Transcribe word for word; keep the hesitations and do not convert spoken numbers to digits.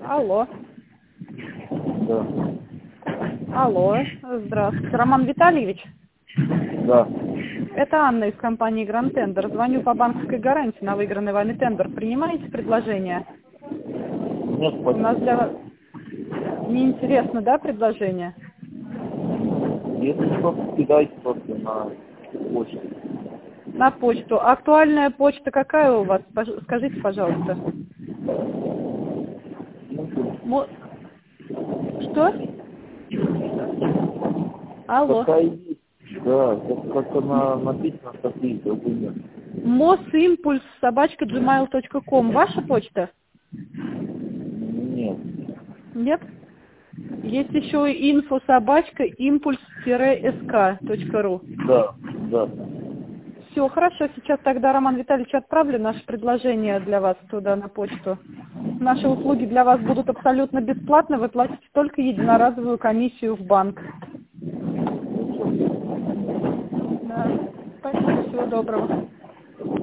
Алло. Да. Алло. Здравствуйте. Роман Витальевич? Да. Это Анна из компании Grand Tender. Звоню по банковской гарантии на выигранный вами тендер. Принимаете предложение? Нет, У нас спасибо. для вас неинтересно, да, предложение? Если что, кидайте просто на почту. На почту. Актуальная почта какая у вас? Пож- Скажите, пожалуйста. Мо- Что? Алло. Какая есть? Да, как- как-то на, написано, что есть, другой нет. Мосимпульс собачка gmail точка ком. Ваша почта? Нет. Нет? Есть еще и инфо собачка импульс-sk точка ру. Да, да. Все, хорошо. Сейчас тогда, Роман Витальевич, отправлю наше предложение для вас туда на почту. Наши услуги для вас будут абсолютно бесплатны. Вы платите только единоразовую комиссию в банк. Да. Спасибо. Всего доброго.